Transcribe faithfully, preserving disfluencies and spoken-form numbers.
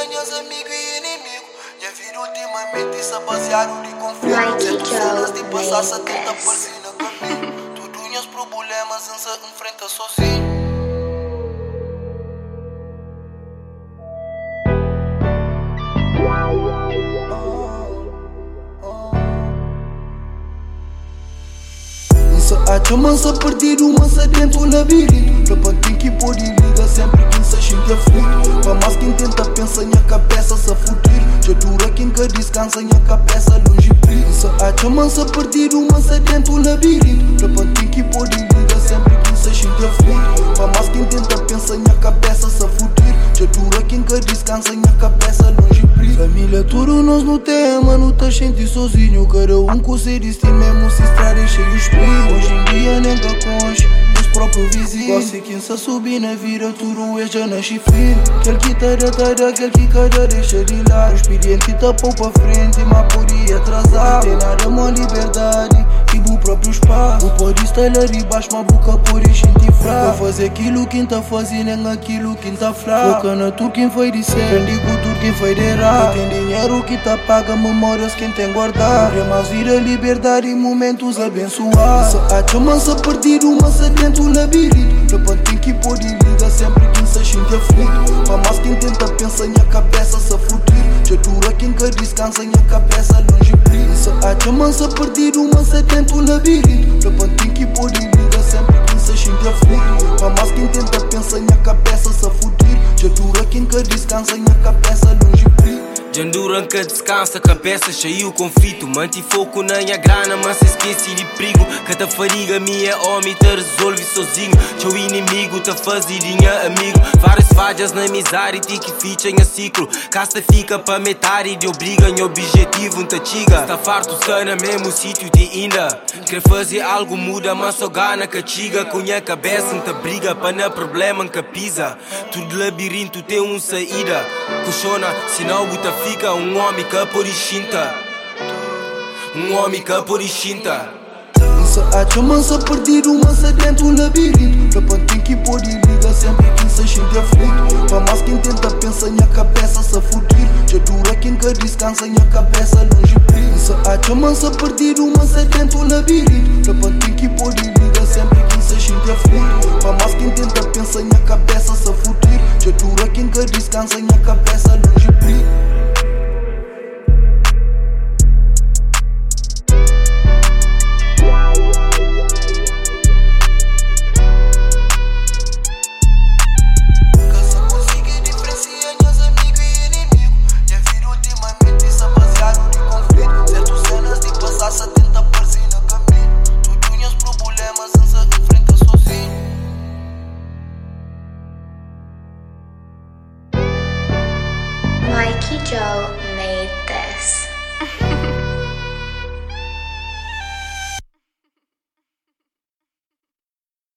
minhas amigas e inimigos. Minha vida ultimamente está baseado de conflito. Certas cenas de passar setenta por cento no caminho. Tudo minhas problemas se enfrenta sozinho. A chama-se a partir uma dentro do labirinto. Repente que pode ligar sempre quem se sente aflito. Para mais quem tenta pensar em a cabeça se fudir. Já dura quem que descansa em a cabeça longe prisa. A chama-se a partir uma dentro do labirinto. Repente que pode ligar sempre quem se sente aflito. Para mais quem tenta pensar em a cabeça se fudir. Já dura quem que descansa em a cabeça longe prisa. Família tudo nós não temos, não tá sentindo sozinho. Cada um com seu destino mesmo se estrada cheio de perigo. Hoje em dia nem cá conche os próprios vizinhos. Gosto quem se subir na vida, tudo é já nasce filho. Aquele que tá da tada, aquele que cada deixa de lado. O expediente tá pão pra frente, mas podia atrasar. Não tem nada, uma liberdade e o próprio espaço. Não pode estar lá de baixo, mas boca por encher fraco. Pra fazer aquilo quem tá fazendo, nem aquilo quem tá fraco. Foca na tu quem foi de ser, digo tudo quem foi de errar. Tem dinheiro que tá paga, memórias quem tem guardar. É mais vida, liberdade e momentos abençoados. A chama-se a partir uma dentro do labirinto. Repente que pode ligar sempre quem se sente aflito. Para mais quem tenta pensar em a cabeça se fudir. Já dura quem que descansa em a cabeça longe prisa. A chama-se a partir uma dentro do labirinto. Repente que pode ligar sempre quem se sente aflito. Para mais quem tenta pensar em a cabeça se fudir. Já dura quem que descansa em a cabeça longe prisa. Janduran que descansa, cabeça cheio conflito. Manti foco na minha grana, mas se esqueci de perigo. Cada fadiga minha homem te resolve sozinho. Teu inimigo te faz dinha amigo. Várias falhas na amizade, ti que ficha em ciclo. Casta fica pra metade de obriga em objetivo, não te chiga. Está farto, está no mesmo sítio de ainda. Quer fazer algo muda, mas só gana que chiga. Com a cabeça não te briga, para não problema que pisa. Tudo labirinto tem uma saída. Cochona, senão o te fica um homem que por extinta. Um homem que por extinta. A chama-se a partir uma dentro do labirinto. Repente que pode ligar sempre quem se sente aflito. Para mais quem tenta pensar em a cabeça se fudir. Já dura quem que descansa em a cabeça longe prisa. A chama-se a partir uma dentro do labirinto. Repente que pode ligar sempre quem se sente aflito. Para mais quem tenta pensar em a cabeça se fudir. Já dura quem que descansa em a cabeça longe prisa. Mikey Joe.